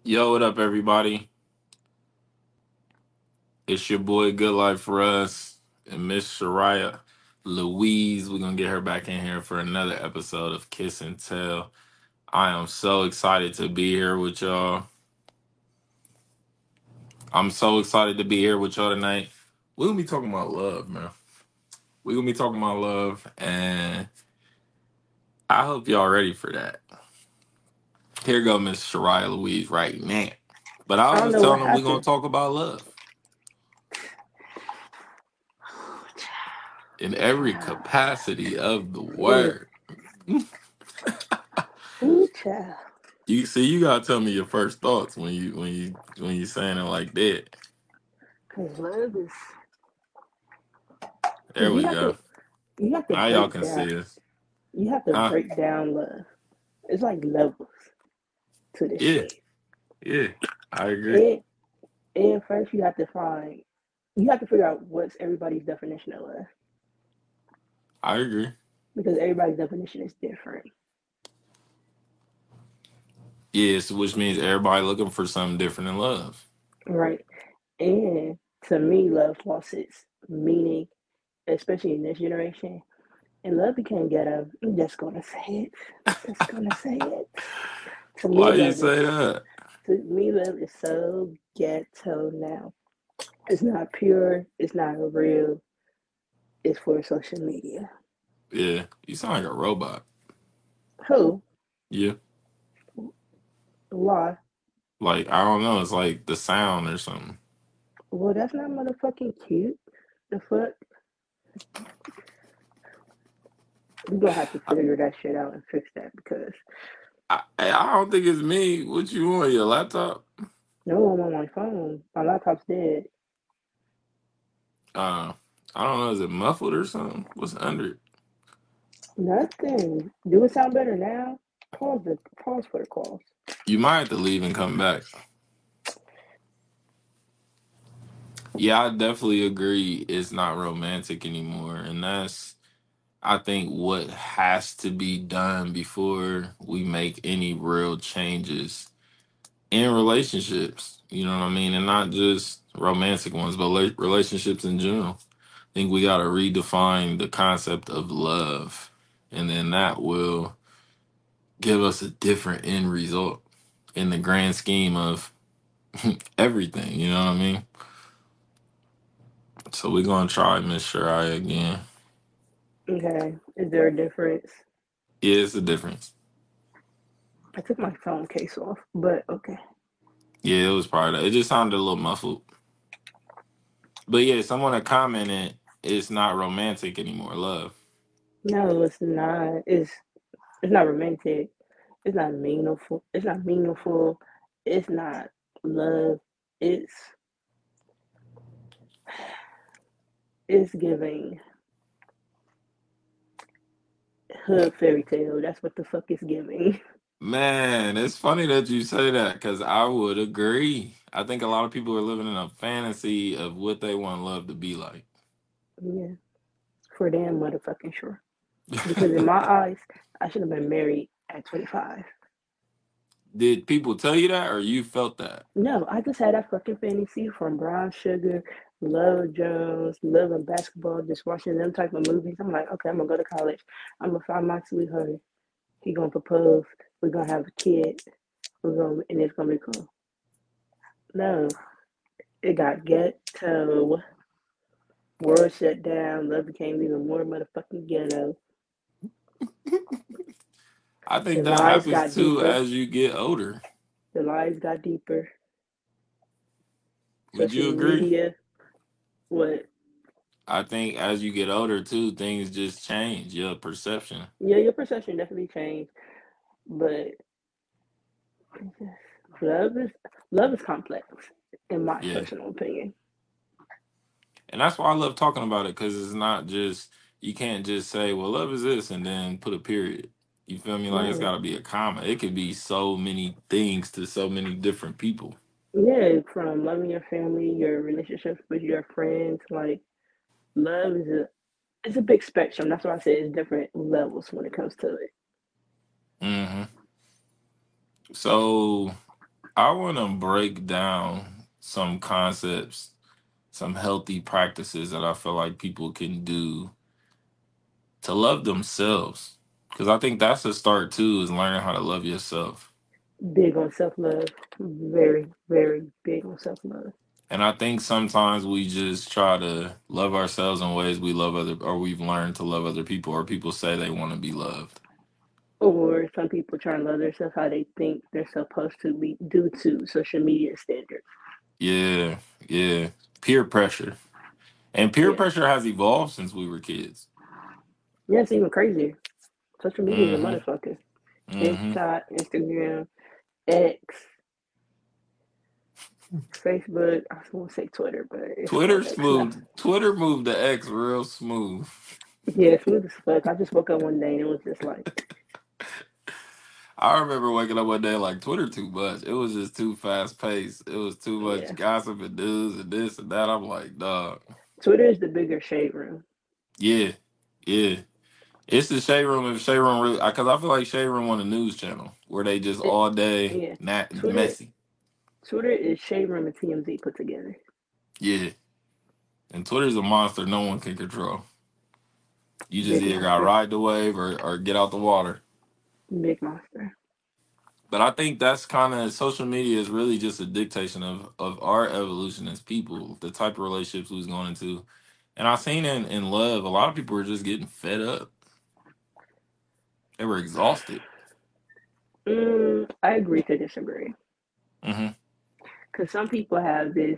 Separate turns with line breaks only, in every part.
Yo, what up, everybody? It's your boy, Good Life for Us, and Miss Shariah Louise. We're gonna get her back in here for another episode of Kiss and Tell. I am so excited to be here with y'all. I'm so excited to be here with y'all tonight. We're gonna be talking about love, man. We're gonna be talking about love, and I hope y'all ready for that. Here go Miss Shariah Louise right now. But I
I
was
don't
just
know what
telling them we're gonna
happened.
talk about love in every capacity of the
Ooh,
word.
ooh, child.
You see, you gotta tell me your first thoughts when you saying it like that.
Cause love is, cause
There we go.
you have to
Now y'all
break
can
down,
see us,
you have to
huh?
break down love. It's like levels to this
Yeah,
shit.
yeah. I agree.
And and first you have to figure out what's everybody's definition of love
I agree.
because everybody's definition is different,
Yes, which means everybody looking for something different in love.
right? And to me, love lost its meaning, especially in this generation. And love became ghetto. I'm just gonna say it. Just gonna say it. To me,
Why you
love is
say that?
To me, love is so ghetto now. It's not pure. It's not real. It's for social media.
Yeah, you sound like a robot.
Who?
Yeah,
Why?
like I don't know. It's like the sound or something.
Well, that's not motherfucking cute. The fuck? We gonna have to
I,
figure that shit out and fix that because
I don't think it's me. What you want? Your laptop?
no, I'm on my phone. My laptop's dead.
Uh, I don't know. Is it muffled or something? What's under it?
Nothing. Do it sound better now? Pause for the calls.
You might have to leave and come back. Yeah, I definitely agree. It's not romantic anymore, and that's I think what has to be done before we make any real changes in relationships. You know what I mean, and not just romantic ones, but relationships in general. I think we got to redefine the concept of love, and then that will give us a different end result in the grand scheme of everything. You know what I mean? So we're gonna try Miss Shirai again.
Okay. Is there a difference?
Yeah, it's a difference.
I took my phone case off, but okay.
Yeah, it was probably that. It just sounded a little muffled. But yeah, someone had commented it's not romantic anymore, love.
No, it's not. It's not romantic. It's not meaningful. It's not meaningful. It's not love. It's it's giving hood fairy tale. That's what the fuck it's giving.
Man, it's funny that you say that because I would agree. I think a lot of people are living in a fantasy of what they want love to be like.
Yeah, for damn motherfucking sure. Because in my eyes, I should have been married at 25.
Did people tell you that or you felt that?
No, I just had that fucking fantasy from Brown Sugar, Love Jones, loving basketball, just watching them type of movies. I'm like, okay, I'm gonna go to college. I'm gonna find my sweetheart. He gonna propose. We're gonna have a kid. And it's gonna be cool. No, it got ghetto. World shut down. Love became even more motherfucking ghetto.
I
The
think that
lies
happens
got
too
deeper.
as you get older.
The lies got deeper.
Would
Social
you agree?
media. What?
I think as you get older too, things just change, your perception.
Yeah, your perception definitely changed, but love is love is complex, in my
Yeah.
personal opinion.
And that's why I love talking about it because it's not just you can't just say, "Well, love is this," and then put a period. You feel me? Like it's
Right.
got to be a comma. It could be so many things to so many different people.
Yeah, from loving your family, your relationships with your friends, like love is a it's a big spectrum. That's why I say it's different levels when it comes to it.
hmm So I want to break down some concepts, some healthy practices that I feel like people can do to love themselves. Because I think that's a start too, is learning how to love yourself.
Big on self love. Very, very big on self love.
And I think sometimes we just try to love ourselves in ways we love other, or we've learned to love other people, or people say they want to be loved.
Or some people try and love themselves how they think they're supposed to be due to social media standards.
Yeah, yeah. Peer pressure. And peer
Yeah.
pressure has evolved since we were kids.
Yeah, it's even crazier. Social media is a
Mm-hmm.
motherfucker.
Mm-hmm.
TikTok, Instagram, X, Facebook. I was going to say Twitter, but it's called X now.
Twitter moved the X real smooth.
Yeah, smooth as fuck. I just woke up one day and it was just like,
I remember waking up one day like Twitter too much. It was just too fast paced. It was too much
yeah.
gossip and news and this and that. I'm like, dog.
Twitter is the bigger shade room.
Yeah, yeah. It's the Shade Room if Shade Room really, because I feel like Shade Room on a news channel where they just
It,
all day
yeah.
not
Twitter
messy.
Twitter is shade room and TMZ put together.
Yeah, and Twitter's a monster no one can control. You just
Big
either got to
monster.
ride the wave or get out the water.
Big monster.
But I think that's kind of social media is really just a dictation of our evolution as people, the type of relationships we was going into. And I seen in love, a lot of people were just getting fed up. They were exhausted.
I agree to disagree.
Hmm.
Because some people have this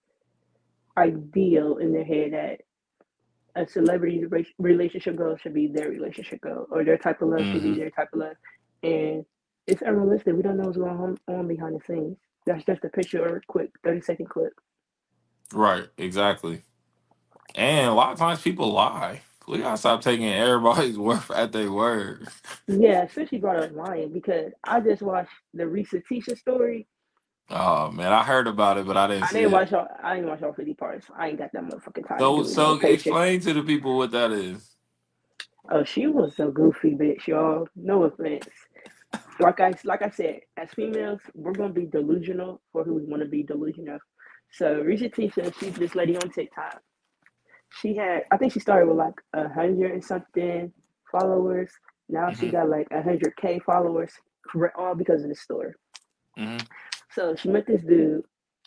ideal in their head that a celebrity's relationship goal should be their relationship goal, or their type of love should be
Hmm.
their type of love. And it's unrealistic. We don't know what's going on behind the scenes. That's just a picture or a quick 30-second clip.
Right, exactly. And a lot of times people lie. We gotta stop taking everybody's word at their word.
Yeah, especially brought up lying because I just watched the Reese Tisha story.
Oh man, I heard about it, but I didn't
I
see
didn't
it.
watch all. I didn't watch all 50 parts. I ain't got that motherfucking time to
So,
do it. No
so
patience.
explain to the people what that is.
Oh, she was a goofy bitch, y'all. No offense. Like I said, as females, we're gonna be delusional for who we want to be delusional. So Risha Tisha, she's this lady on TikTok. She had, I think she started with like 100 and something followers. Now she
Hmm.
got like 100K followers, all because of the story.
Hmm.
So she met this dude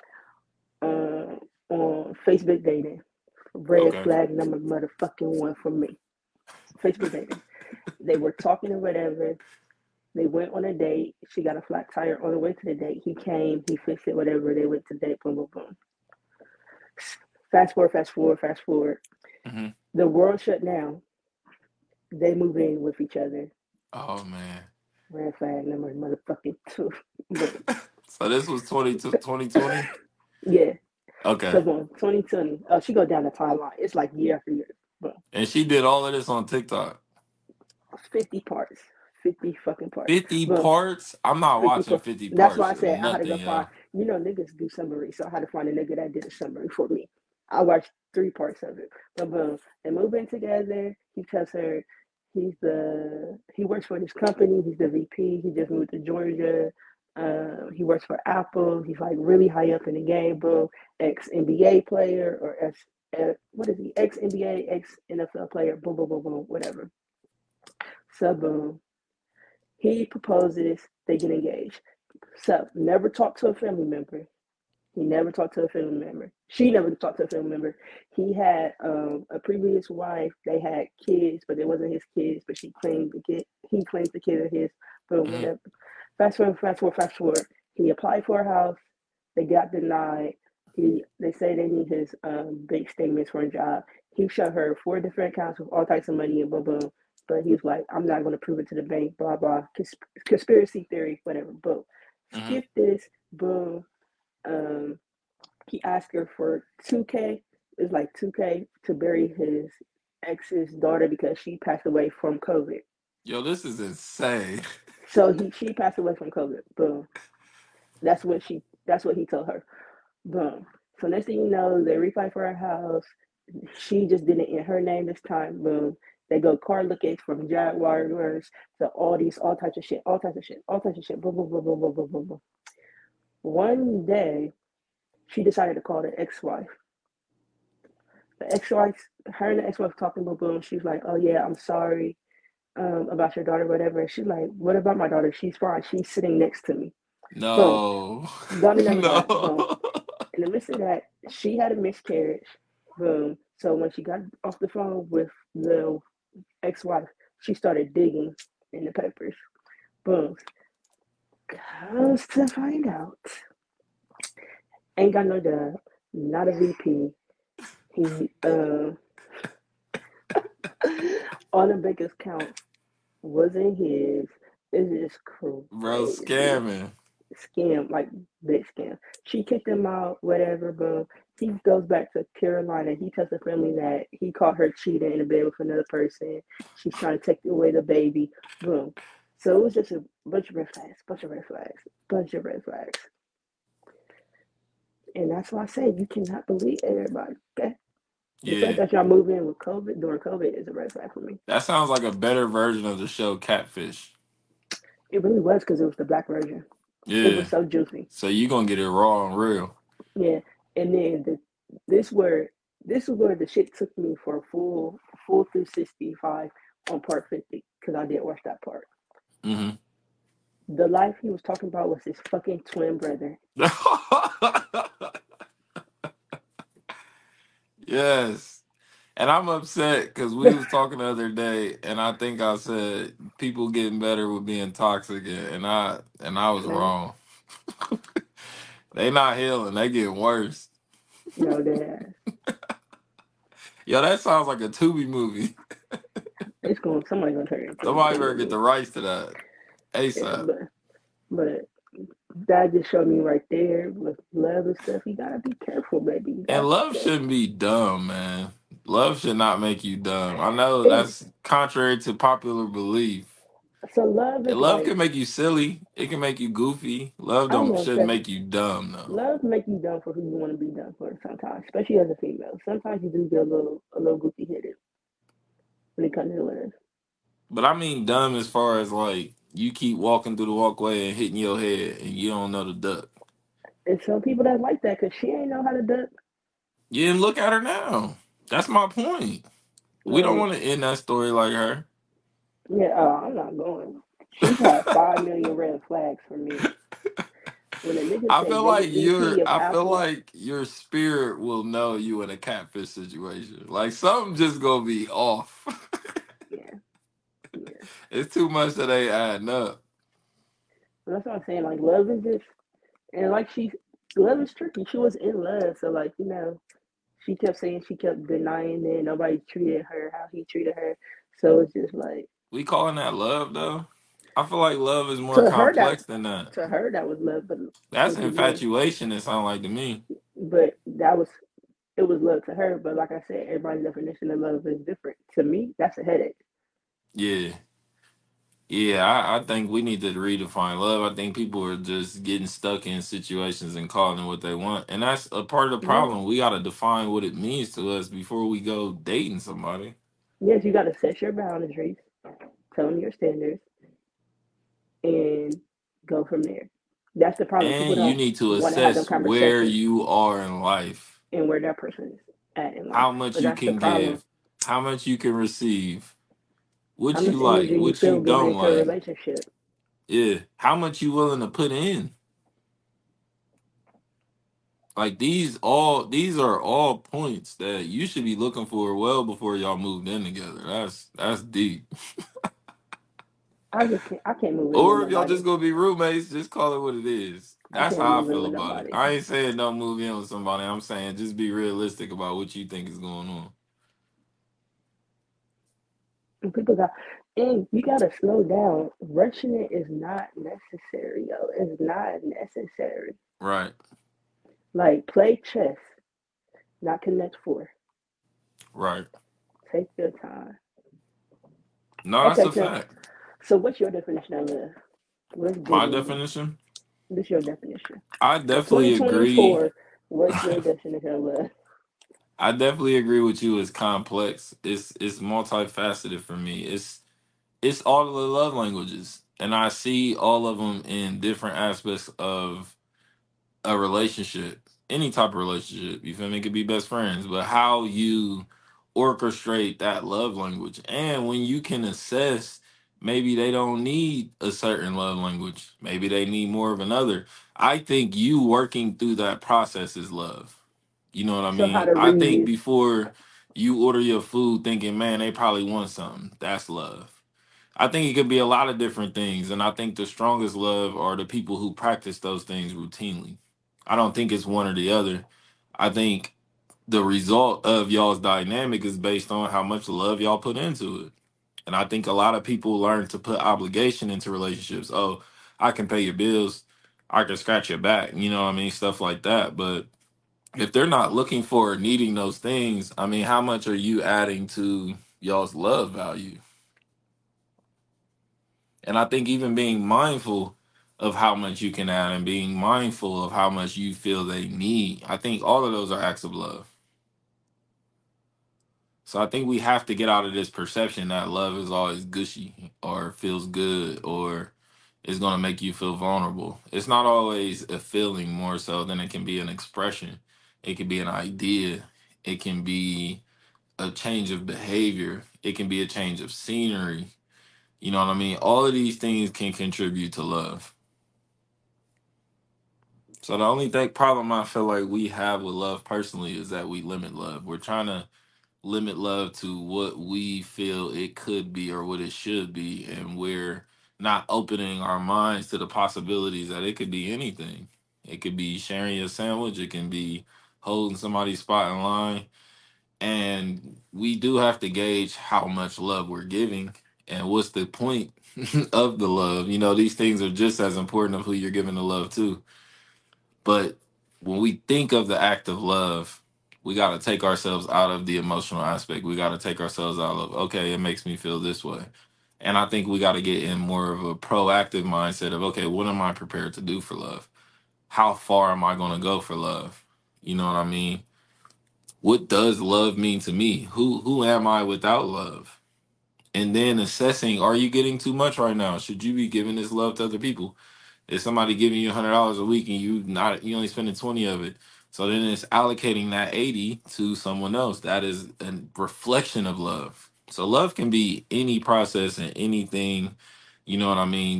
uh, on Facebook dating. Red
Okay.
flag number motherfucking one for me. Facebook dating. They were talking or whatever. They went on a date. She got a flat tire on the way to the date. He came, he fixed it, whatever. They went to date, boom, boom, boom. Fast forward, fast forward, fast forward.
Hmm.
The world shut down. They move in with each other.
Oh man.
Red flag number motherfucking two. Boom.
So this was 2020.
Yeah.
Okay.
So boom, 2020. She go down the timeline. It's like year after year. Boom.
And she did all of this on TikTok.
50 parts. 50 fucking parts.
50
Boom.
parts? I'm not
50
watching
parts.
50
That's why
parts
I
of
said I had to
nothing,
go find,
yo.
niggas do summary. So I had to find a nigga that did a summary for me. I watched 3 parts of it. But boom, they move in together. He tells her he works for this company. He's the VP. He just moved to Georgia. He works for Apple. He's like really high up in the game, bro. Ex NBA player or what is he? Ex NBA, ex NFL player. Boom, boom, boom, boom, whatever. So boom, he proposes. They get engaged. So never talked to a family member. He never talked to a family member. She never talked to a family member. He had a previous wife. They had kids, but it wasn't his kids. But she claimed the kid. He claims the kid are his. But
Hmm.
whatever. Fast forward, fast forward, fast forward. He applied for a house. They got denied. They say they need his bank statements for a job. He showed her 4 different accounts with all types of money and boom boom. But he was like, I'm not going to prove it to the bank. Blah blah. Conspiracy theory. Whatever. Boom.
Hmm.
Skip this. Boom. Um, he asked her for 2K. It's like 2K to bury his ex's daughter because she passed away from COVID.
Yo, this is insane.
So she passed away from COVID. Boom. That's what he told her. Boom. So next thing you know, they refi for her house. She just did it in her name this time. Boom. They go car lookings from Jaguars to all types of shit, all types of shit, all types of shit. Boom, boom, boom, boom, boom, boom, boom, boom. One day, she decided to call the ex-wife. The ex-wife, her and the ex-wife talking about boom. She's like, "Oh yeah, I'm sorry about your daughter, whatever." And she's like, "What about my daughter? She's fine. She's sitting next to me." Boom.
No.
Daughter never died. Boom.
No.
In the midst of that, she had a miscarriage. Boom. So when she got off the phone with the ex-wife, she started digging in the papers. Boom. Comes to find out, ain't got no job, not a VP. He all the bank accounts wasn't his. It's just
Bro,
crazy.
scamming.
Scam, like big scam. She kicked him out, whatever, boom. He goes back to Carolina. He tells the family that he caught her cheating in the bed with another person. She's trying to take away the baby. Boom. So it was just a bunch of red flags, bunch of red flags, bunch of red flags. And that's why I say you cannot believe everybody. Okay. The fact
Yeah.
that y'all move in with COVID during COVID is a red flag for me.
That sounds like a better version of the show Catfish.
It really was because it was the black version. It
Yeah.
was so juicy.
So you gonna get it raw and real.
Yeah, and then this where this is where the shit took me for a full 365 on part 50 because I did watch that part.
Hmm.
The life he was talking about was his fucking twin brother.
Yes. And I'm upset because we was talking the other day, and I think I said people getting better with being toxic, and I was
Man,
wrong. They not healing; they getting worse.
no, that
Yo, that sounds like a Tubi movie.
it's going. Somebody gonna turn it into a
Somebody
Tubi
better get
movie.
the rights to that
Yeah,
ASAP.
but that just showed me right there with love and stuff. You gotta be careful, baby. You
And
gotta be
love shouldn't
careful.
be dumb, man. Love should not make you dumb. I know
It
that's contrary to popular belief.
so love is
Love
like
can make you silly. It can make you goofy. Love
I
don't
won't
shouldn't
say
make you dumb though.
love make you done for who you want to be done for sometimes, especially as a female. Sometimes you do get a little goofy headed when it comes to love.
But I mean dumb as far as like you keep walking through the walkway and hitting your head and you don't know the duck.
And some people that like that because she ain't know how to duck.
You didn't look at her now. That's my point. We don't
Like,
want to end that story like her.
yeah, I'm not going. She's had 5 million red flags for me. When a nigga say they the VP of
I feel
Apple,
like your spirit will know you in a catfish situation. Like something just gonna be off.
yeah, yeah.
It's too much that ain't adding up.
But that's what I'm saying. Like, love is just, and like love is tricky. She was in love, so like she kept saying she kept denying it. Nobody treated her how he treated her. So it's just like
We calling that love though? I feel like love is more
to her that
complex than that.
was love, but
That's
to me,
infatuation, it sounds like to me.
but that was it was love to her. But like I said, everybody's definition of love is different. To me, that's a headache.
Yeah. Yeah, I think we need to redefine love. I think people are just getting stuck in situations and calling it what they want. And that's a part of the
Yes,
problem. We got to define what it means to us before we go dating somebody.
yes, you got to set your boundaries, tell them your standards, and go from there. That's the problem. People
And you
don't
need to
want to have them
assess where
conversations
you are in life,
and where that person is at in life.
how much
But
you
that's the
can
problem.
give, how much you can receive,
How
what you
much
like,
energy you
what you
feel giving
don't
into a
like.
relationship?
Yeah, how much you willing to put in. Like these are all points that you should be looking for well before y'all moved in together. That's deep.
I just can't. I can't move in with
Or if y'all
nobody.
just gonna be roommates, just call it what it is.
I
That's
can't
how I
move in
feel
with
about it.
nobody.
I ain't saying don't move in with somebody. I'm saying just be realistic about what you think is going on.
And people got, and you gotta slow down. Rushing it is not necessary, yo. It's not necessary.
Right,
Like play chess, not connect four.
right.
Take your time.
No, that's
Okay,
a fact.
so what's your definition of love? Let's dig
My
in.
definition,
This is your definition
I
for
definitely agree.
2024. What's your definition of love?
I definitely agree with you. It's complex. It's multifaceted for me. It's all of the love languages, and I see all of them in different aspects of a relationship, any type of relationship. You feel me? It could be best friends, but how you orchestrate that love language, and when you can assess, maybe they don't need a certain love language, maybe they need more of another. I think you working through that process is love. You know what I
So how
mean?
to
I
read
think
it.
before you order your food, thinking, man, they probably want something. That's love. I think it could be a lot of different things, and I think the strongest love are the people who practice those things routinely. I don't think it's one or the other. I think the result of y'all's dynamic is based on how much love y'all put into it. And I think a lot of people learn to put obligation into relationships. Oh, I can pay your bills, I can scratch your back, you know what I mean? Stuff like that. But if they're not looking for or needing those things, I mean, how much are you adding to y'all's love value? And I think even being mindful of how much you can add and being mindful of how much you feel they need, I think all of those are acts of love. So I think we have to get out of this perception that love is always gushy or feels good or is going to make you feel vulnerable. It's not always a feeling, more so than it can be an expression. It can be an idea. It can be a change of behavior. It can be a change of scenery. You know what I mean? All of these things can contribute to love. So the only thing problem I feel like we have with love personally is that we limit love. We're trying to limit love to what we feel it could be or what it should be, and we're not opening our minds to the possibilities that it could be anything. It could be sharing your sandwich, it can be holding somebody's spot in line, and we do have to gauge how much love we're giving and what's the point of the love. You know, these things are just as important of who you're giving the love to. But when we think of the act of love, we got to take ourselves out of the emotional aspect. We got to take ourselves out of, okay, it makes me feel this way. And I think we got to get in more of a proactive mindset of, okay, what am I prepared to do for love? How far am I going to go for love? You know what I mean? What does love mean to me? Who am I without love? And then assessing, are you getting too much right now? Should you be giving this love to other people? If somebody giving you $100 a week and you only spending 20 of it, so then it's allocating that 80 to someone else. That is a reflection of love. So love can be any process and anything, you know what I mean,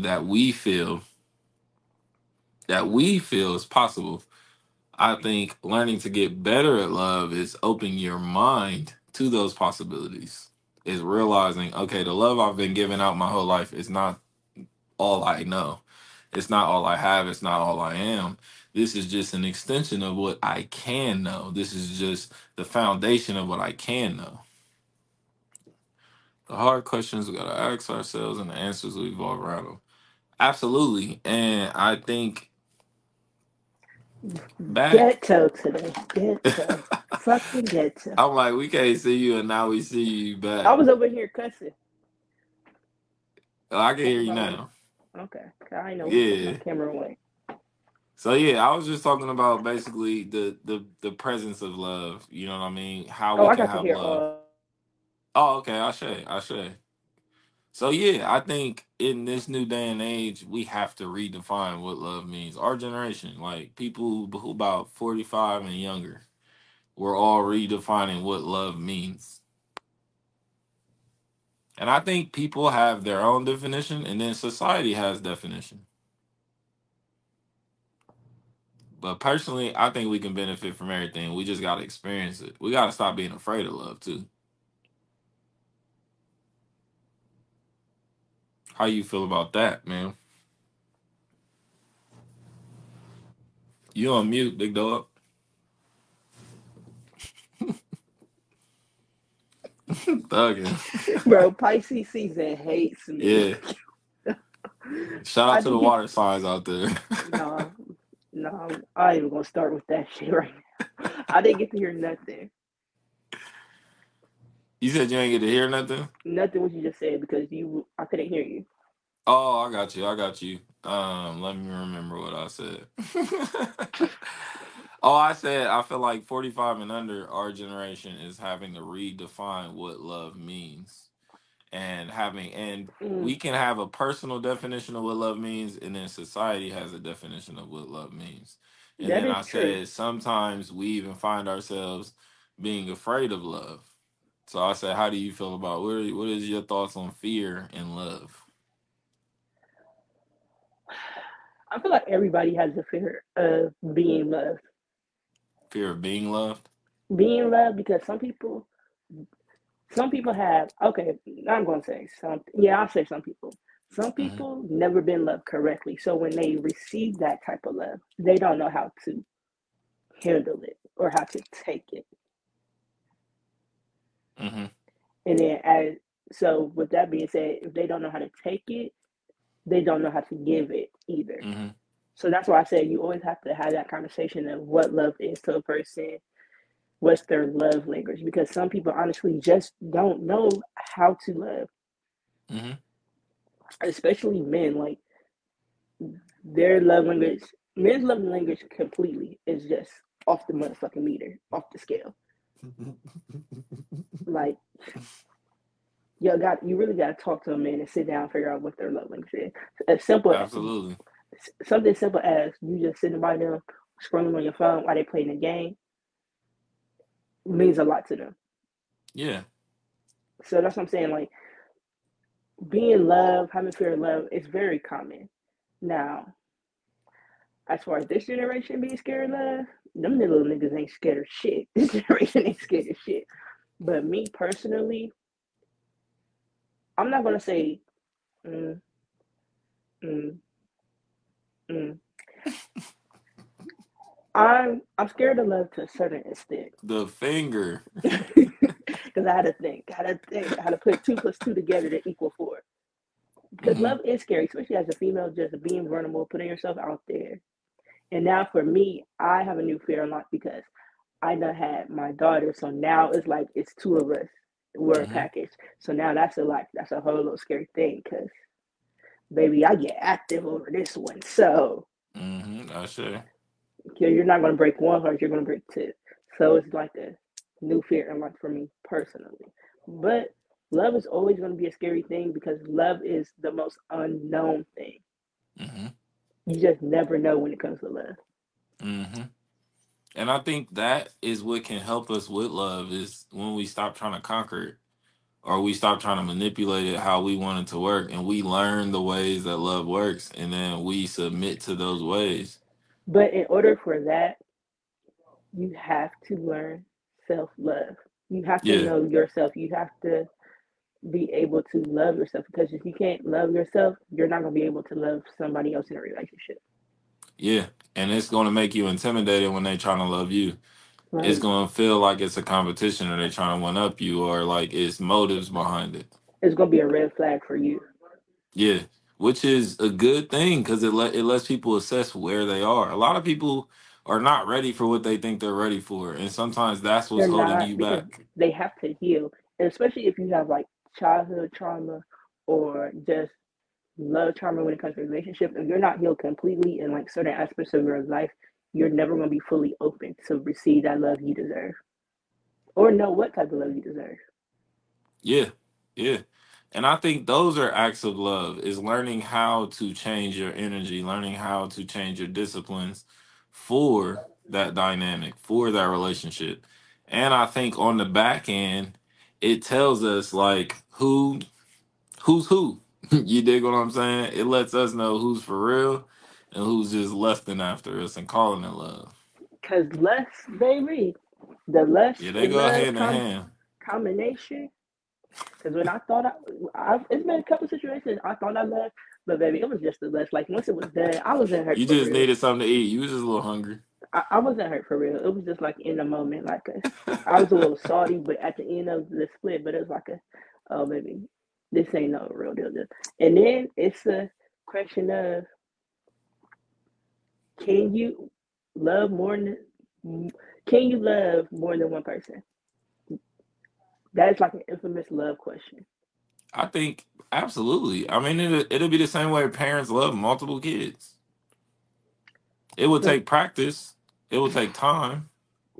that we feel is possible. I think learning to get better at love is opening your mind to those possibilities. Is realizing, okay, the love I've been giving out my whole life is not all I know. It's not all I have. It's not all I am. This is just an extension of what I can know. This is just the foundation of what I can know. The hard questions we got to ask ourselves and the answers we evolve around them. Absolutely. And I think back,
Ghetto today. Ghetto. Fucking ghetto.
I'm like, we can't see you, and now we see you
I
back.
was over here cussing.
Oh, I can hear you
Hold
now.
on. Okay. I didn't know my
Yeah.
camera went.
So yeah, I was just talking about basically the presence of love. You know what I mean? How
Oh,
we
I
can
got to
have
hear
love.
all.
Oh, okay. I say. So yeah, I think in this new day and age, we have to redefine what love means. Our generation, like people who about 45 and younger, we're all redefining what love means. And I think people have their own definition, and then society has definition. But personally, I think we can benefit from everything. We just got to experience it. We got to stop being afraid of love too. How you feel about that, man? You on mute, big dog. Thugging.
Bro, Pisces season hates me.
Yeah. Shout
I
out to the
didn't get.
water signs out there.
Nah, nah, I ain't even gonna start with that shit right now. I didn't get to hear nothing.
You said you ain't get to hear nothing?
Nothing what you just said because I couldn't hear you.
Oh, I got you. I got you. Let me remember what I said. Oh, I said I feel like 45 and under, our generation is having to redefine what love means. and having and
Mm,
we can have a personal definition of what love means, and then society has a definition of what love means. And
that
then
is
I
true.
said sometimes we even find ourselves being afraid of love. So I said, how do you feel about what is your thoughts on fear and love?
I feel like everybody has a fear of being loved.
Fear of being loved.
Being loved because some people have, okay, I'm going to say some, yeah, I'll say some people. Some
Hmm.
people never been loved correctly. So when they receive that type of love, they don't know how to handle it or how to take it.
Hmm.
And then so with that being said, if they don't know how to take it, they don't know how to give it either.
Hmm.
So that's why I said you always have to have that conversation of what love is to a person, what's their love language, because some people honestly just don't know how to love,
Hmm.
especially men. Like their love language, men's love language completely is just off the motherfucking meter, off the scale. Like you really got to talk to a man and sit down and figure out what their love language is. As simple
Absolutely.
something simple as you just sitting by them scrolling on your phone while they playing a game means a lot to them.
Yeah.
So that's what I'm saying. Like being loved, having fear of love is very common. Now, as far as this generation being scared of love, them little niggas ain't scared of shit. This generation ain't scared of shit. But me personally, I'm not gonna say mm, mm, mm. I'm scared of love to a certain extent.
The finger.
Because I had to put two plus two together to equal four. Because
Hmm.
love is scary, especially as a female, just being vulnerable, putting yourself out there. And now for me, I have a new fear unlocked because I done had my daughter, so now it's like it's two of us. We're a
Hmm.
package. So now that's a whole little scary thing because baby, I get active over this one. So
Hmm. I sure.
you're not gonna break one heart, you're gonna break two. So it's like a new fear unlocked for me personally. But love is always gonna be a scary thing because love is the most unknown thing.
Hmm.
You just never know when it comes to love.
Hmm. And I think that is what can help us with love is when we stop trying to conquer it or we stop trying to manipulate it how we want it to work and we learn the ways that love works and then we submit to those ways.
But in order for that, you have to learn self love. You have to
Yeah.
know yourself. You have to be able to love yourself because if you can't love yourself, you're not going to be able to love somebody else in a relationship.
Yeah. And it's going to make you intimidated when they trying to love you. It's
Like,
going to feel like it's a competition or they trying to one up you or like it's motives behind it.
it's going to be a red flag for you.
Yeah. Which is a good thing because it lets people assess where they are. A lot of people are not ready for what they think they're ready for. And sometimes that's what's
They're
holding
not
you
because
back.
they have to heal. And especially if you have like childhood trauma or just love trauma when it comes to relationship, if you're not healed completely in like certain aspects of your life, you're never going to be fully open to receive that love you deserve or know what type of love you deserve.
Yeah, yeah. And I think those are acts of love is learning how to change your energy, learning how to change your disciplines for that dynamic, for that relationship. And I think on the back end, it tells us like who's who. You dig what I'm saying? It lets us know who's for real and who's just lusting after us and calling it love.
Because lust, baby, the
Yeah,
lust
they
and
go
love
hand in hand.
combination. Because when I thought it's been a couple situations I thought I loved, but baby, it was just the lust. Like once it was done, I wasn't hurt
You
for
just
real.
needed something to eat. You was just a little hungry.
I wasn't hurt for real. It was just like in the moment, like I was a little salty, but at the end of the split, but it was like oh baby, this ain't no real deal. And then it's a question of can you love more than can you love more than one person? That is like an infamous love question.
I think absolutely. I mean, it'll be the same way parents love multiple kids. It will
So
take practice. It will take time.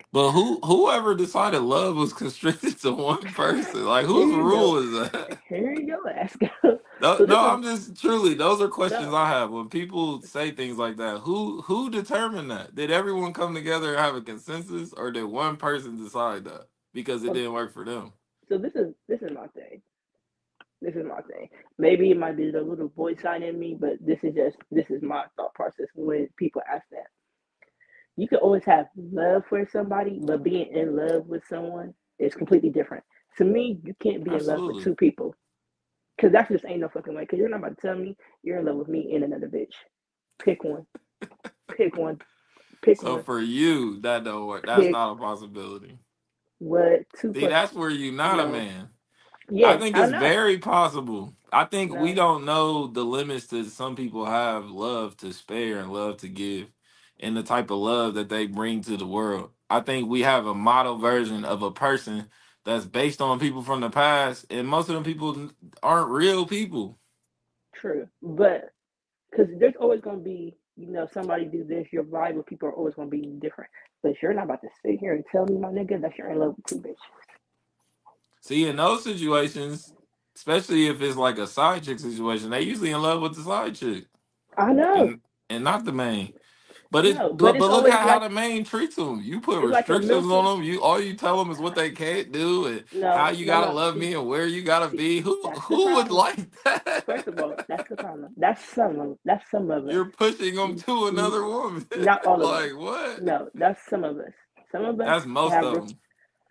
But whoever decided love was constricted to one person? Like whose
Here you go.
rule is that?
Here you go, ask.
No,
So this
no,
is
I'm just truly those are questions
no.
I have when people say things like that. Who determined that? Did everyone come together and have a consensus, or did one person decide that because it
So,
didn't work for them?
so this is my thing. This is my thing. Maybe it might be the little boy side in me, but this is my thought process when people ask that. You can always have love for somebody, but being in love with someone is completely different. To me, you can't be in love with
Absolutely.
two people because that just ain't no fucking way. Because you're not about to tell me you're in love with me and another bitch. Pick one. Pick one. Pick
So
one.
for you, that don't work. That's
Pick
not a possibility.
what two
See,
plus
that's where you're not a
no.
man. I
Yeah,
think
I
it's
know.
very possible. I think we
No,
don't know the limits that some people have love to spare and love to give and the type of love that they bring to the world. I think we have a model version of a person that's based on people from the past, and most of them people aren't real people.
true. But because there's always gonna be, somebody do this, your vibe with people are always gonna be different. But you're not about to sit here and tell me, my nigga, that you're in love with two bitches.
See, in those situations, especially if it's like a side chick situation, they usually in love with the side chick
I know.
and not the main. But it's
No, but
but
it's
but look
always
at how
like
the main treats them. You put
it's like a
restrictions on
mental.
them. You all you tell them is what they can't do and how
No,
you
no,
gotta
no.
love
See,
me and where you gotta
see,
be. Who
that's the
who would
problem.
like that?
First of all, that's the problem. That's some of us.
You're pushing them to another woman.
Not all of us.
Like what?
No, that's some of us. Some of us
That's most
have.
of them.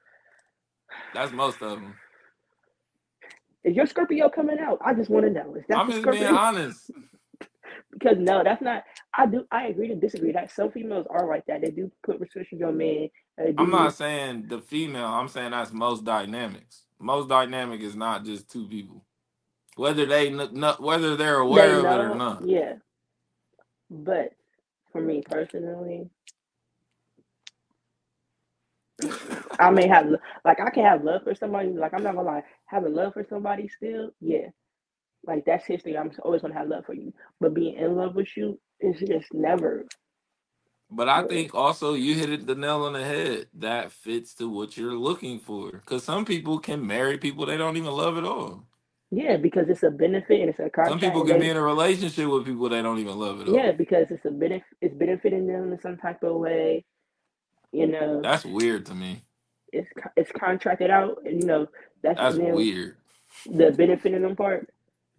That's most of them.
Is your Scorpio coming out? I just want to know. Is that
I'm
the
just being
Scorpio?
honest.
Because no, that's not. I agree to disagree. That some females are like that. They do put restrictions on men. They
I'm
do.
not saying the female. I'm saying that's most dynamics. Most dynamic is not just two people, whether whether they're
They
aware of it or
know,
not.
yeah. But for me personally, I may have like I can have love for somebody. Like I'm not gonna lie, having love for somebody still, yeah. Like that's history. I'm always gonna have love for you. But being in love with you is just never.
But I
Really.
think also you hit it the nail on the head. That fits to what you're looking for. Because some people can marry people they don't even love at all.
Yeah, because it's a benefit and it's a
Some
contract,
people
and
can be
they
in a relationship with people they don't even love at
yeah,
all.
because it's a benefit. It's benefiting them in some type of way. You know,
That's weird to me.
it's contracted out, and that's
That's
and then
weird.
the benefiting them part.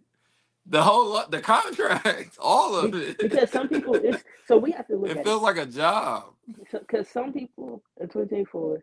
The the contract, all of
Because some
it.
people it's so we have to look
It
at it.
feels like a job.
Because some people in 2024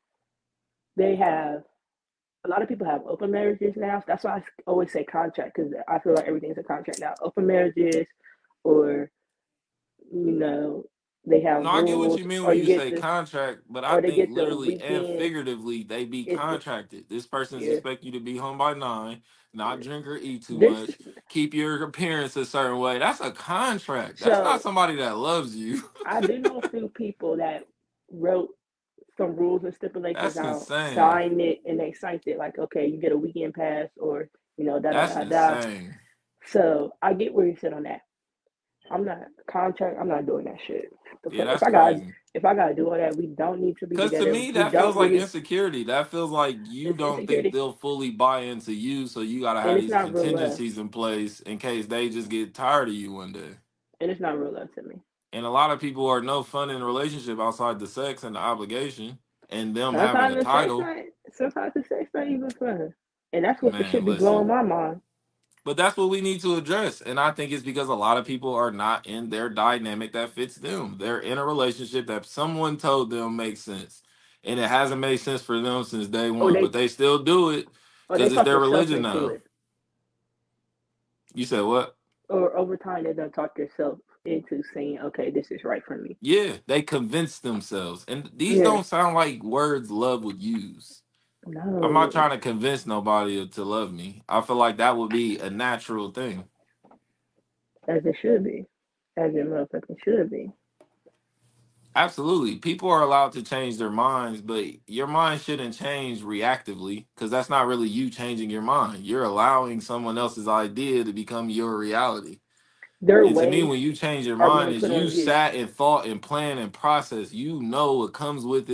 they have a lot of people have open marriages now. That's why I always say contract because I feel like everything's a contract now. Open marriages, or you know, they have
No, I get what
rules,
you mean
or
when
you
you
get
say
the,
contract, but I
or they
think
get the
literally and
weekend.
figuratively they be
It's
contracted. This person's
yeah.
expect you to be home by 9, not drink or eat too
This
much, keep your appearance a certain way. That's a contract. That's not
so
somebody that loves you.
I do know a few people that wrote some rules and stipulations
That's
out,
insane.
signed it, and they signed it like, okay, you get a weekend pass, or da da
That's
da da.
insane.
So I get where you sit on that. I'm not contract. I'm not doing that shit. The
Yeah,
fuck,
that's crazy.
if I gotta do all that, we don't need to be
Cause to
together.
me
We
that feels
don't
like
really.
insecurity. That feels like you
It's
don't think
insecurity,
they'll fully buy into you, so you gotta
and
have
it's
these
not real love,
contingencies in place in case they just get tired of you one day.
and it's not real love to me.
And a lot of people are no fun in a relationship outside the sex and the obligation and them having
Sometimes
a
the sex
title.
ain't. Sometimes the sex ain't even fun, and that's what the
Man,
shit be blowing
listen.
my mind.
But that's what we need to address. And I think it's because a lot of people are not in their dynamic that fits them. They're in a relationship that someone told them makes sense. And it hasn't made sense for them since day
Or
one. But
they,
they still do it
or they
because it's
talk
their
themselves
religion
into
now.
it,
You said what?
or over time they done talk yourself into saying, okay, this is right for me.
Yeah, they convince themselves. And these
Yeah,
don't sound like words love would use. I'm not
no,
trying to convince nobody to love me. I feel like that would be a natural thing.
as it should be, as it motherfucking should be.
Absolutely. People are allowed to change their minds, but your mind shouldn't change reactively because that's not really you changing your mind. You're allowing someone else's idea to become your reality.
Their
And to me,
ways
when you change your
are
mind,
being
is
put
you
on you.
sat and thought and planned and processed. You know what comes with it.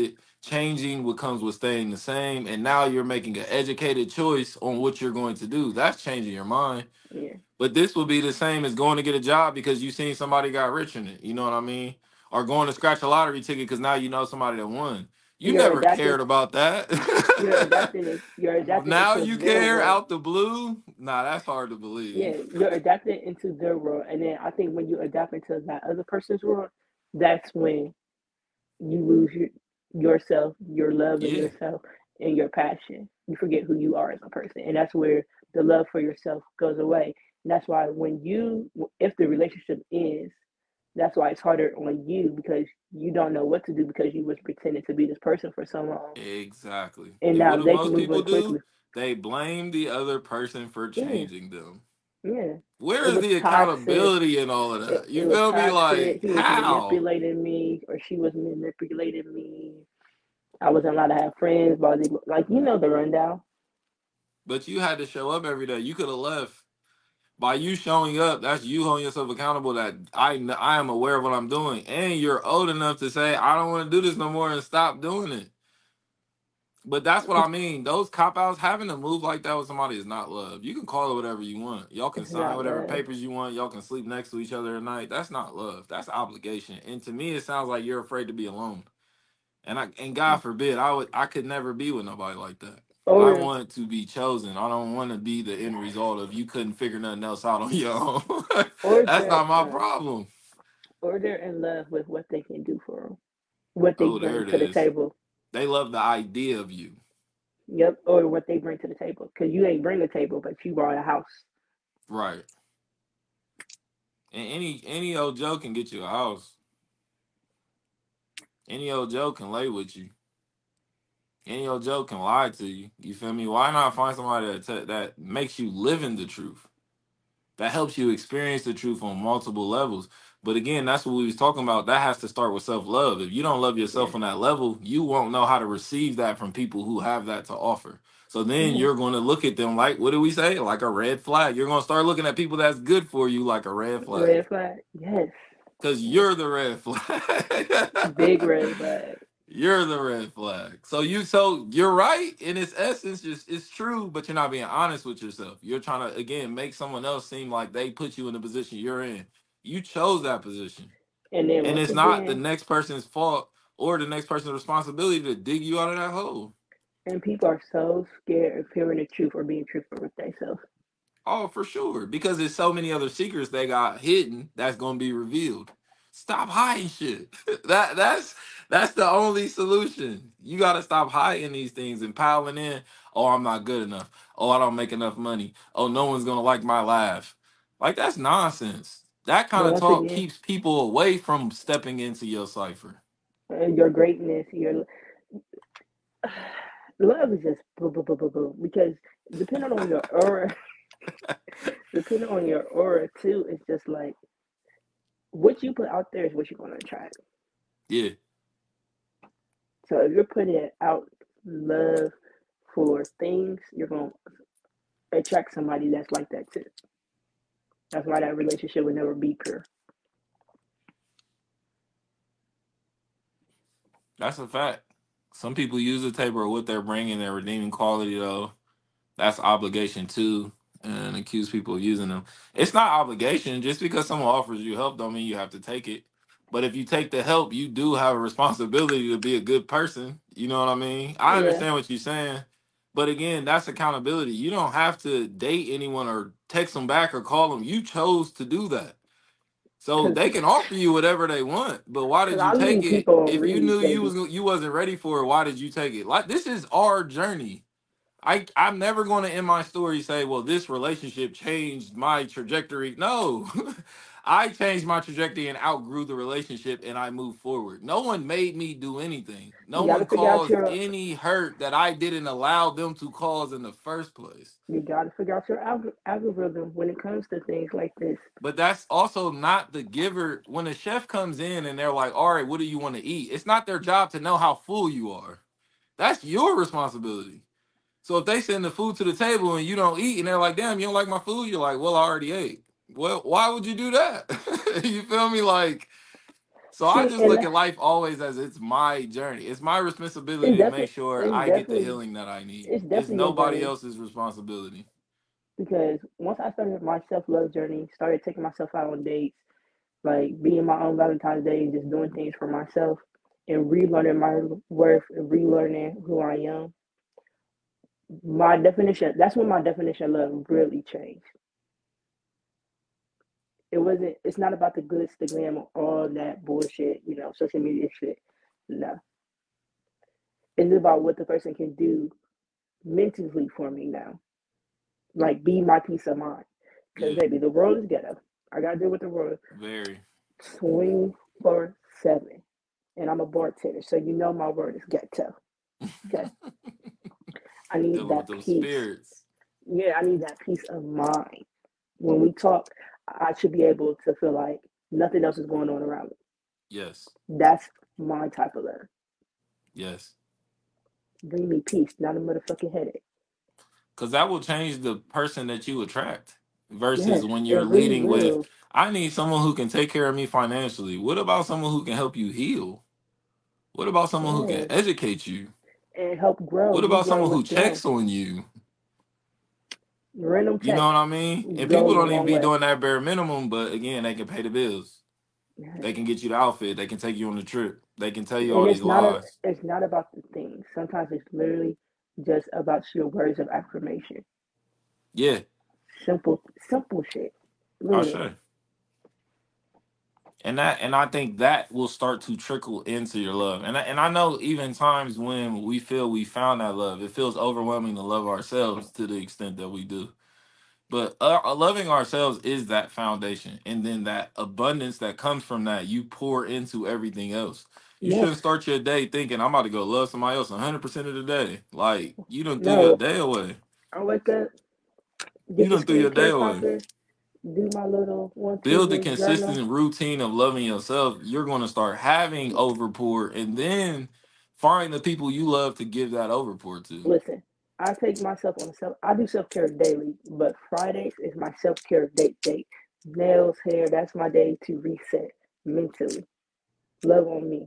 changing what comes with staying the same, and now you're making an educated choice on what you're going to do. That's changing your mind.
Yeah.
But this will be the same as going to get a job because you seen somebody got rich in it. You know what I mean? Or going to scratch a lottery ticket because now you know somebody that won. You
You're
never
adapting.
cared about that.
You're adapting. You're adapting
Now
into
you
their
care
world.
out the blue? Nah, that's hard to
Yeah,
believe.
you're adapting into their world, and then I think when you adapt into that other person's world, that's when you lose yourself, your love in
Yeah,
yourself, and your passion. You forget who you are as a person, and that's where the love for yourself goes away. And that's why if the relationship ends, that's why it's harder on you because you don't know what to do because you was pretending to be this person for so long,
exactly.
and
And
now
what do
they can
most
move
people
on quickly.
do? They blame the other person for
Yeah,
changing them.
yeah.
Where
It
is
was
the
toxic.
accountability in all of that?
It
You
was
feel me?
toxic.
Like,
He was
how?
manipulating me, or she was manipulating me. I wasn't allowed to have friends, like the rundown.
But you had to show up every day. You could have left by you showing up. That's you holding yourself accountable. That I am aware of what I'm doing, and you're old enough to say I don't want to do this no more and stop doing it. But that's what I mean. Those cop outs having to move like that with somebody is not love. You can call it whatever you want. Y'all can
It's
sign
not
whatever
love.
papers you want. Y'all can sleep next to each other at night. That's not love. That's obligation. And to me, it sounds like you're afraid to be alone. And God forbid, I could never be with nobody like that. I
Or
want to be chosen. I don't want to be the end result of you couldn't figure nothing else out on your own.
or
That's
they're
not my problem.
or they're in love with what they can do for them, what they
Oh, there
bring
it
to the
is.
table.
They love the idea of you.
Yep, or what they bring to the table. Because you ain't bring a table, but you brought a house.
Right. And any old Joe can get you a house. Any old Joe can lay with you. Any old Joe can lie to you. You feel me? Why not find somebody that makes you live in the truth? That helps you experience the truth on multiple levels. But again, that's what we was talking about. That has to start with self-love. If you don't love
Yeah,
yourself on that level, you won't know how to receive that from people who have that to offer. So then
yeah.
you're going to look at them like, what do we say? Like a red flag. You're going to start looking at people that's good for you like a red flag.
Red flag. Yes,
Because
yes.
you're the red flag.
Big red flag.
You're the red flag. So you're right in its essence, just it's true, but you're not being honest with yourself. You're trying to again make someone else seem like they put you in the position you're in. You chose that position.
And then
And
once
it's not the
again,
next person's fault or the next person's responsibility to dig you out of that hole.
and people are so scared of hearing the truth or being truthful with themselves.
Oh, for sure. Because there's so many other secrets they got hidden that's gonna be revealed. Stop hiding shit. That's the only solution. You gotta stop hiding these things and piling in. Oh, I'm not good enough. Oh, I don't make enough money. Oh, no one's gonna like my laugh. Like that's nonsense. That
But
kind of
once
talk
again,
keeps people away from stepping into your cipher.
your greatness, your love is just boo boo boo boo boo. Because depending on your aura, depending on your aura too, it's just like what you put out there is what you're gonna attract.
Yeah.
So if you're putting out love for things, you're gonna attract somebody that's like that too. That's why that relationship would never be pure.
That's a fact. Some people use the table or what they're bringing their redeeming quality though. That's obligation too, and accuse people of using them. It's not obligation. Just because someone offers you help, don't mean you have to take it. But if you take the help, you do have a responsibility to be a good person. You know what I mean? I
Yeah,
understand what you're saying, but again, that's accountability. You don't have to date anyone or text them back or call them. You chose to do that. So
cause
they can offer you whatever they want, but why
cause
did you
I
take
meet
it?
people on
If you
read,
knew
baby.
you wasn't ready for it, why did you take it? Like this is our journey. I'm never going to in my story say, well, this relationship changed my trajectory. No. I changed my trajectory and outgrew the relationship and I moved forward. No one made me do anything. No
You got to
one
figure out
caused
your
any hurt that I didn't allow them to cause in the first place.
you got to figure out your algorithm when it comes to things like this.
But that's also not the giver. When a chef comes in and they're like, all right, what do you want to eat? It's not their job to know how full you are. That's your responsibility. So if they send the food to the table and you don't eat and they're like, damn, you don't like my food, you're like, well, I already ate. Well, why would you do that? You feel me? Like, So I
See,
just
and
look at life always as it's my journey. It's my responsibility
it's
to make
definitely
sure
it's
I get the
definitely
healing that I need.
it's
It's
definitely a
nobody
journey
else's responsibility.
because once I started my self love journey, started taking myself out on dates, like being my own Valentine's Day and just doing things for myself and relearning my worth and relearning who I am. My definition that's when my definition of love really changed. It's not about the glitz, the glam, all that bullshit, social media shit. No. It's about what the person can do mentally for me now. Like be my peace of mind. Cause
Yeah,
baby, the world is ghetto. I gotta deal with the world
very.
24/7. And I'm a bartender, so you know my word is ghetto. Okay. I need
Dealing with
that
those
peace.
spirits.
Yeah, I need that peace of mind. When we talk, I should be able to feel like nothing else is going on around me.
Yes,
That's my type of love.
yes.
Bring me peace, not a motherfucking headache.
Because that will change the person that you attract versus
Yes,
when you're
it really
leading with,
will.
I need someone who can take care of me financially. What about someone who can help you heal? What about someone who can
Yes.
educate you?
And help grow.
What
You
about
grow
someone who
with them.
checks on you?
Random
You know what
texts
I mean? And people
goes a
don't even
long
be
way.
doing that bare minimum, but again, they can pay the bills.
Yes.
They can get you the outfit. They can take you on the trip. They can tell you all
And
these lies.
it's not about the things. Sometimes it's literally just about your words of affirmation.
Yeah,
Simple shit.
I
Literally.
say. And I think that will start to trickle into your love. And I know even times when we feel we found that love, it feels overwhelming to love ourselves to the extent that we do. But loving ourselves is that foundation, and then that abundance that comes from that you pour into everything else. You
Yes.
shouldn't start your day thinking I'm about to go love somebody else 100% of the day. Like you done threw your
No.
day away.
I wake up,
You
get the
done threw your day
skincare
away.
proper, do my little 1, 2
Build the
minute journal.
consistent routine of loving yourself. You're going to start having overpour, and then find the people you love to give that overpour to.
Listen, I take myself on self. I do self care daily, but Fridays is my self care date. Nails, hair. That's my day to reset mentally. Love on me.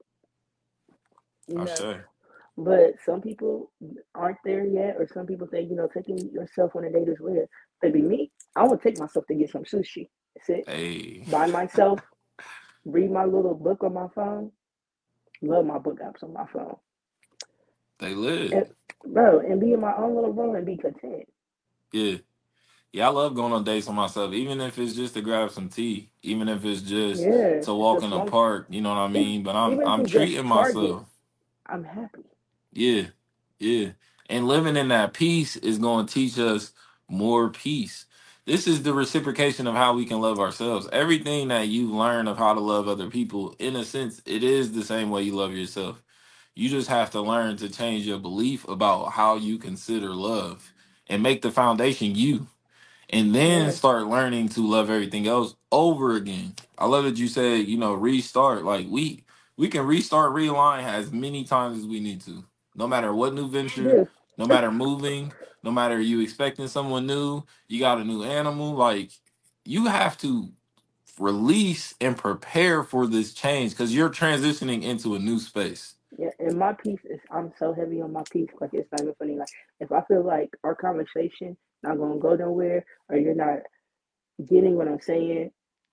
I
No,
say,
but some people aren't there yet, or some people think taking yourself on a date is weird. Maybe me. I want to take myself to get some sushi. Sit
hey,
by myself, read my little book on my phone. Love my book apps on my phone.
they live.
And, bro, and be in my own little room and be content.
Yeah. Yeah, I love going on dates with myself, even if it's just to grab some tea, even if it's just
Yeah,
to walk
just
in the
one.
park, you know what I
If,
mean? But
even if
I'm
it's just
treating
Target,
myself.
I'm happy.
Yeah. Yeah. And living in that peace is going to teach us more peace. This is the reciprocation of how we can love ourselves. Everything that you learn of how to love other people, in a sense, it is the same way you love yourself. You just have to learn to change your belief about how you consider love and make the foundation you, and then
Yes,
start learning to love everything else over again. I love that you said, restart. Like we can restart, realign as many times as we need to. No matter what new venture,
yes,
no matter moving, no matter you expecting someone new, you got a new animal, like you have to release and prepare for this change cuz you're transitioning into a new space.
yeah. And my piece is, I'm so heavy on my piece. Like it's not even funny. Like if I feel like our conversation not gonna go nowhere, or you're not getting what I'm saying,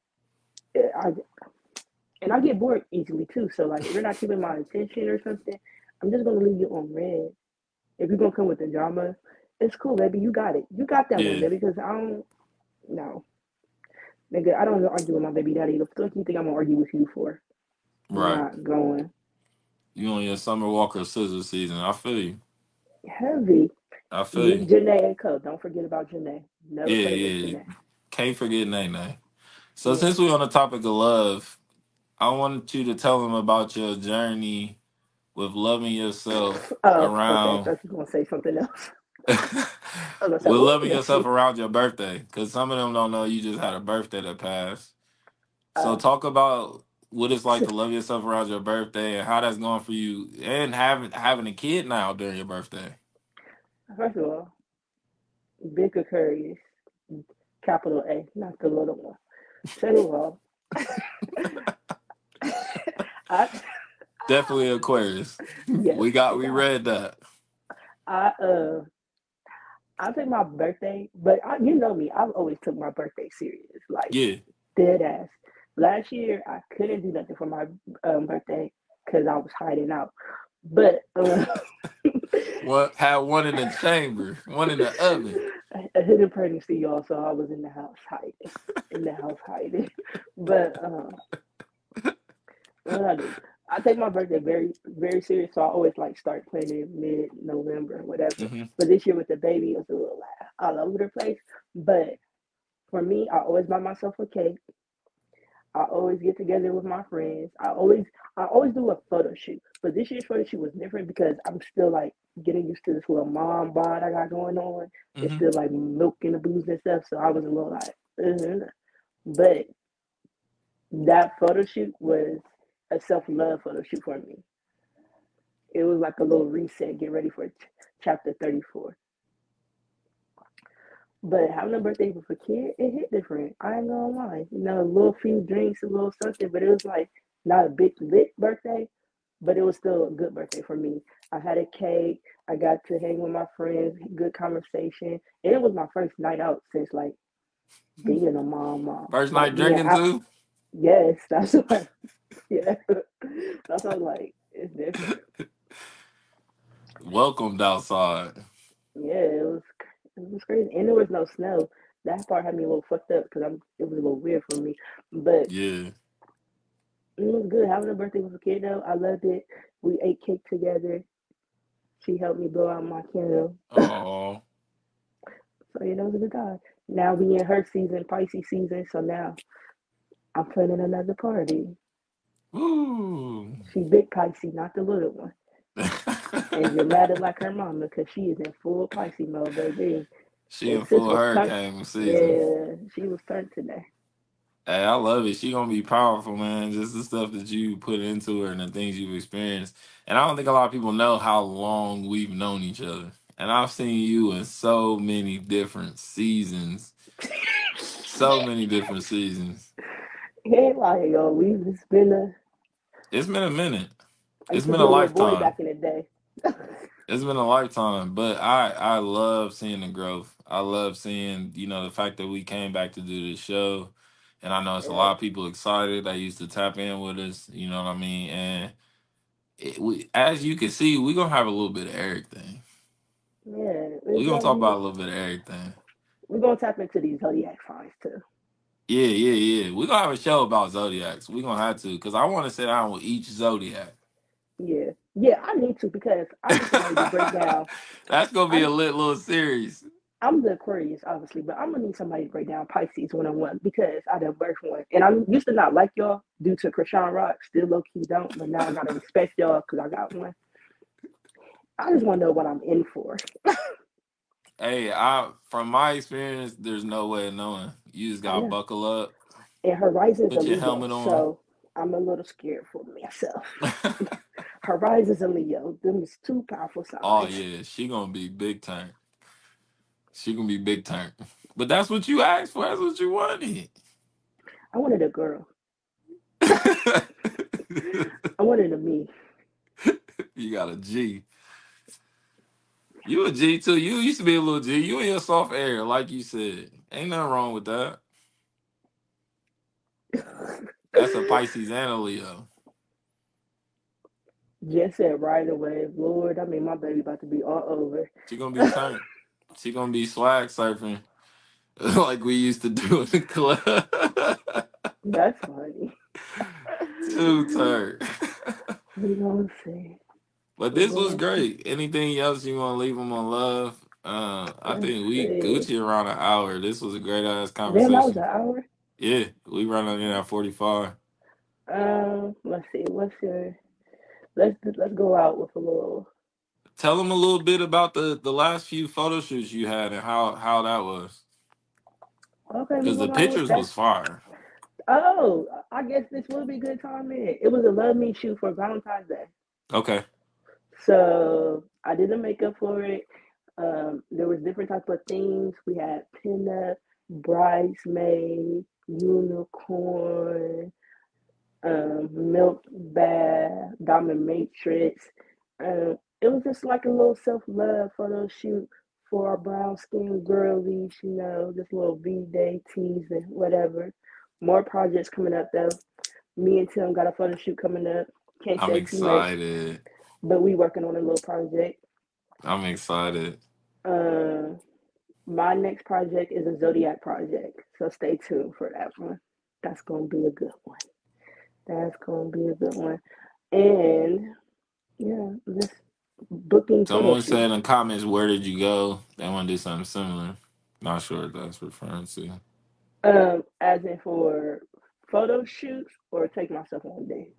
I and I get bored easily too. So like if you're not keeping my attention or something, I'm just gonna leave you on red. If you're gonna come with the drama, it's cool, baby. You got it. You got that one,
Yeah,
baby. Because I don't. No, nigga, I don't argue with my baby daddy. The fuck you think I'm gonna argue with you for?
right.
Not going
You on your Summer Walker scissor season. I feel you.
heavy.
I feel you.
Janae and Co. Don't forget about Janae. Never
Yeah,
play with
yeah.
Janae.
Can't forget Nene. So
Yeah.
since we're on the topic of love, I wanted you to tell them about your journey with loving yourself
Oh, okay. I
around
thought you were gonna say something else.
with
I was gonna say, ooh,
loving yourself
Messy.
around your birthday. Cause some of them don't know you just had a birthday that passed. So
Uh,
talk about what it's like to love yourself around your birthday and how that's going for you and having a kid now during your birthday.
first of all, big Aquarius, capital A, not the little one. Second of all, I
Definitely Aquarius.
yes,
We
because
read that.
I I take my birthday, but you know me, I've always took my birthday serious, like
Yeah.
dead ass. Last year I couldn't do nothing for my birthday because I was hiding out, but
What had one in the chamber, one in the oven.
a hidden pregnancy, y'all. So I was in the house hiding. But what I do, I take my birthday very, very serious. So I always like start planning mid November, whatever.
Hmm.
But this year with the baby, it was a little all over the place. But for me, I always buy myself a cake. I always get together with my friends. I always do a photo shoot. But this year's photo shoot was different because I'm still like getting used to this little mom bod I got going on. It's
Hmm.
still like milking the booze and stuff. So I was a little like, but that photo shoot was a self love photo shoot for me. It was like a little reset, get ready for chapter 34. But having a birthday with a kid, it hit different. I ain't gonna lie. You know, a little few drinks, a little something, but it was like not a big lit birthday, but it was still a good birthday for me. I had a cake. I got to hang with my friends, good conversation. And it was my first night out since like being a mom,
First
like
night
being
drinking
out.
too.
Yes, that's what. Yeah, that's what I was like. It's different.
Welcomed outside.
Yeah, it was crazy, and there was no snow. That part had me a little fucked up because I'm. It was a little weird for me, but
Yeah.
it was good having a birthday with a kid though. I loved it. We ate cake together. She helped me blow out my candle.
Oh.
So you know, it was a good time. Now we in her season, Pisces season. So now I'm planning another party.
Woo.
She big Pisces, not the little one. And dramatic like her mama, because she is in full Pisces mode, baby.
She
And
in
sis
full
was turned.
hurricane season.
Yeah, she was turned today.
Hey, I love it. She gonna be powerful, man. Just the stuff that you put into her and the things you've experienced. And I don't think a lot of people know how long we've known each other. And I've seen you in so many different seasons. So many different seasons.
Hey, like yo, we just been a.
It's been a minute.
I
It's
used to
been
be
a
a little boy
lifetime.
back in the day.
It's been a lifetime. But I love seeing the growth. I love seeing, the fact that we came back to do this show. And I know it's a
Yeah,
lot of people excited that used to tap in with us, you know what I mean? And as you can see, we're gonna have a little bit of everything.
yeah.
We're
It's
gonna
gonna
talk
be.
about a little bit of everything.
We're gonna tap into these zodiac signs too.
Yeah, yeah, yeah. We're gonna have a show about zodiacs. We're gonna have to, because I want to sit down with each zodiac.
Yeah, yeah. I need to because I need somebody to break down.
That's gonna be
I
a lit little series.
I'm the Aquarius, obviously, but I'm gonna need somebody to break down Pisces 101 because I done birth one, and I used to not like y'all due to Krishan Rock. Still low key don't, but now I gotta respect y'all because I got one. I just want to know what I'm in for.
Hey, I from my experience, there's no way of knowing. You just
I
gotta
know,
buckle up,
and her rising is a
put your
Leo,
helmet on.
so I'm a little scared for myself. Her rising is a Leo. Them is two powerful
Oh
signs.
yeah, she gonna be big time. She gonna be big time. But that's what you asked for. That's what you wanted.
I wanted a girl. I wanted a me.
You got a G. You a G too. You used to be a little G. You in your soft air, like you said. Ain't nothing wrong with that. That's a Pisces and a Leo.
Just said right away, Lord, I mean, my baby about to be all over.
She gonna be turned. She gonna be swag surfing like we used to do in the club.
That's funny.
Too turd.
We gonna see.
But
We
this was
gonna see.
great. Anything else you want to leave them on love? I
Let's
think we
see.
Gucci around an hour. This was a great ass
Damn, that was
conversation.
an hour.
Yeah, we running in at 45.
Let's see. What's your? Let's go out with a little.
Tell them a little bit about the last few photo shoots you had and how that was.
Okay, we
Because the
going out with
pictures
that.
was fire.
Oh, I guess this will be a good time in. It was a love me shoot for Valentine's Day.
Okay.
So I did the makeup for it. There was different type of themes. We had pinup, bridesmaid, unicorn. Milk Bath, Dominatrix. It was just like a little self love photo shoot for our brown skinned girlies, just a little V Day tease and whatever. More projects coming up though. Me and Tim got a photo shoot coming up. Can't
I'm
say too much,
excited.
but we working on a little project.
I'm excited.
Uh, my next project is a Zodiac project, so stay tuned for that one. That's gonna be a good one. That's gonna be a good one. And yeah, just booking photo
Someone said
shoots.
in the comments, "Where did you go?" They want to do something similar. Not sure what that's referring to.
As in for photo shoots or take myself on a date.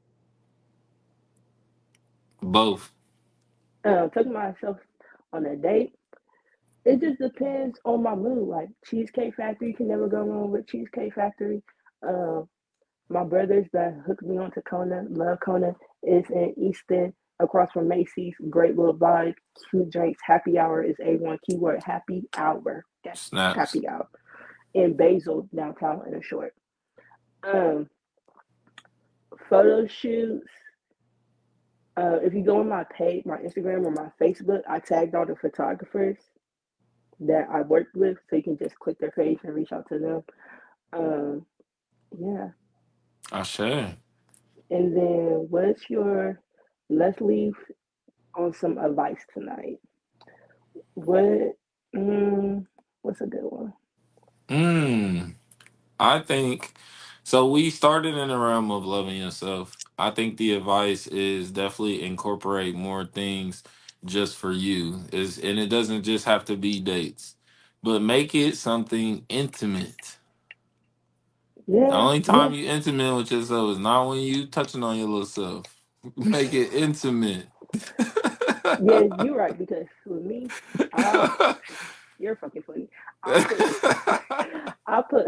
Both.
Taking myself on a date. It just depends on my mood. Like Cheesecake Factory, you can never go wrong with Cheesecake Factory. Um, my brothers that hooked me on to Kona, love Kona, is in Easton, across from Macy's. Great little vibe, cute drinks. Happy hour is A1. Keyword happy hour. That's
Snaps.
happy hour in Basil downtown in a short. Um, Photo shoots. If you go on my page, my Instagram or my Facebook, I tagged all the photographers that I worked with, so you can just click their page and reach out to them. Um, yeah,
I share.
and then what's your? Let's leave on some advice tonight. What? Mm, what's a good one?
Mm. I think so. We started in the realm of loving yourself. I think the advice is definitely incorporate more things just for you. Is and it doesn't just have to be dates, but make it something intimate. The
Yeah,
only
yeah,
time you intimate with yourself is not when you touching on your little self. Make it intimate.
yeah. You're right because with me, I you're fucking funny. I put I put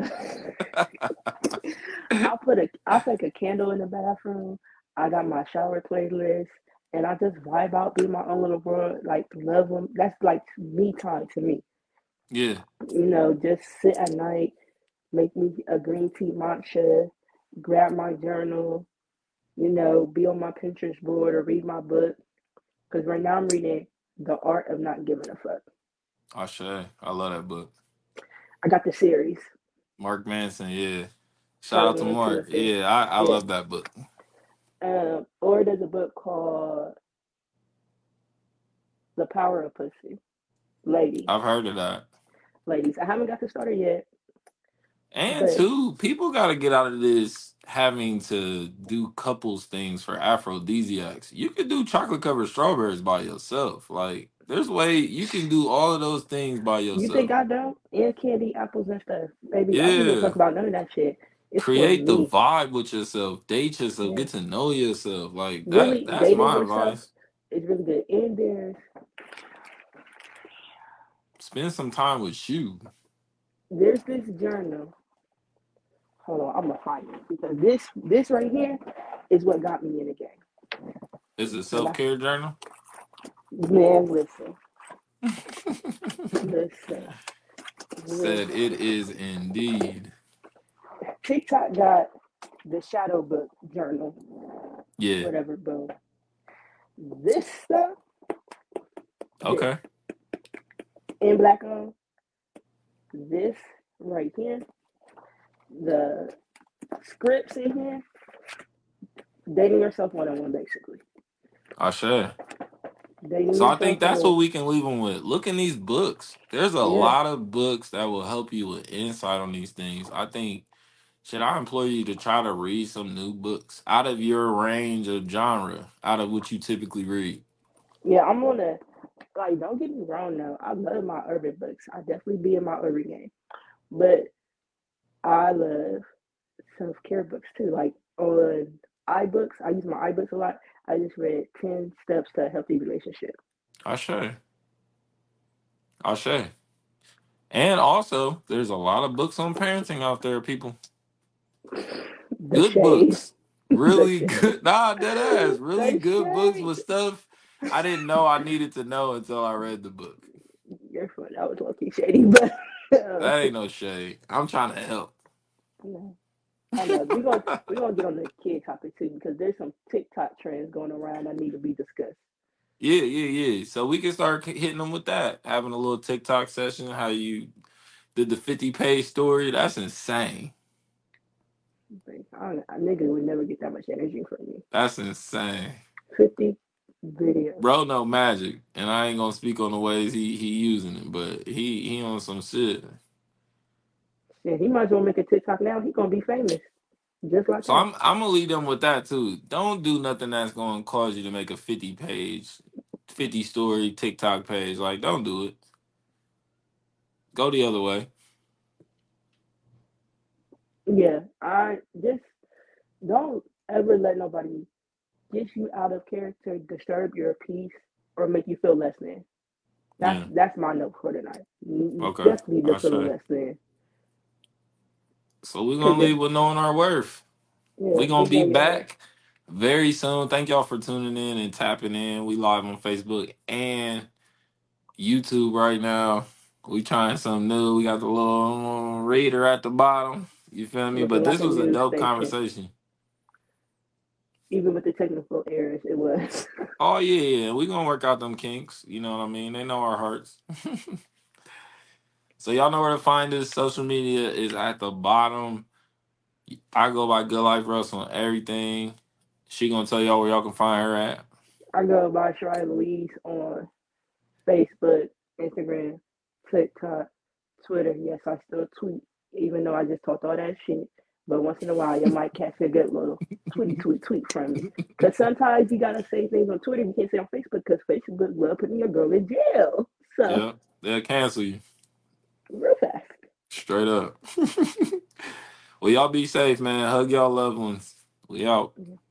I take a candle in the bathroom. I got my shower playlist, and I just vibe out, be my own little world. Like love them. That's like me time to me.
Yeah,
Just sit at night, make me a green tea matcha, grab my journal. Be on my Pinterest board or read my book. Because right now I'm reading The Art of Not Giving a Fuck.
I say I love that book.
I got the series,
Mark Manson. Yeah, shout
part
out to
one, two,
Mark.
and three.
Yeah, I
Yeah.
love that book.
Or there's a book called The Power of Pussy. Ladies,
I've heard of that.
ladies. I haven't got to start it yet,
And
but
two, people got to get out of this having to do couples things for aphrodisiacs. You can do chocolate covered strawberries by yourself. Like, there's way you can do all of those things by
you think
yourself.
I don't? And candy, apples, and stuff. Baby, I don't give a fuck
Yeah.
about none of that shit. It's for
Create the
me.
vibe with yourself, date yourself,
Yeah.
get to know yourself. Like that
Really,
that's
dating
my
yourself
advice.
is really good. And
Spend some time with you.
there's this journal. Hold on, I'm gonna find it because this right here is what got me in the game.
It's a
Cause I,
self-care journal.
man, listen,
Said
listen.
it is indeed.
TikTok got the shadow book journal,
Yeah.
whatever, boom. This stuff, this
Okay.
in black on, this right here, the scripts in here, dating yourself one on one, basically.
I share.
Dating
So I think
yourself one
that's
on one.
what we can leave them with. Look in these books. There's a
Yeah,
lot of books that will help you with insight on these things. I think should I implore you to try to read some new books out of your range of genre, out of what you typically read?
yeah. I'm gonna like. Don't get me wrong, though. I love my urban books. I definitely be in my urban game, but I love self care books too. Like on iBooks, I use my iBooks a lot. I just read 10 Steps to a Healthy Relationship.
I share. I share. And also, there's a lot of books on parenting out there, people.
The
Good
shade,
books.
the
Really
shade,
good. Nah, dead ass. Really
the
good books
shade.
with stuff I didn't know I needed to know until I read the book.
You're funny. That was low key shady, but
That ain't no shade. I'm trying to help.
no. I know we gonna get on the kid topic too because there's some TikTok trends going around that need to be discussed.
Yeah, yeah, yeah. So we can start hitting them with that. Having a little TikTok session. How you did the 50-page story? That's insane.
Like, a nigga would never get that much energy from me.
That's insane.
50 videos.
Bro, no magic, and I ain't gonna speak on the ways he using it, but he on some shit.
Yeah, he might as well make a TikTok now. He gonna be famous just like
So
her.
I'm gonna lead them with that too. Don't do nothing that's gonna cause you to make a 50 story TikTok page. Like, don't do it. Go the other way.
Yeah, I just don't ever let nobody get you out of character, disturb your peace, or make you feel less than.
Yeah.
That's my note for tonight.
Okay.
Definitely the
I
feeling
say.
less than.
So we're
Cause
gonna leave with knowing our worth.
yeah,
We gonna
just
be
know your worth.
back very soon. Thank y'all for tuning in and tapping in. We live on Facebook and YouTube right now. We trying something new. We got the little reader at the bottom. You feel me?
Looking
But
like
this
a
was a
news
dope
station.
conversation.
Even with the technical errors, it was.
Oh yeah, yeah. We gonna work out them kinks. You know what I mean? They know our hearts. So y'all know where to find us. Social media is at the bottom. I go by Good Life Russ on everything. She gonna tell y'all where y'all can find her at.
I go by Shariah Louise on Facebook, Instagram, TikTok, Twitter. Yes, I still tweet, even though I just talked all that shit. But once in a while, you might catch a good little tweet from me. Because sometimes you gotta say things on Twitter you can't say on Facebook because Facebook will put your girl in jail. So
Yeah, they'll cancel you
real fast.
straight up. Well, y'all be safe, man. Hug y'all loved ones. We out.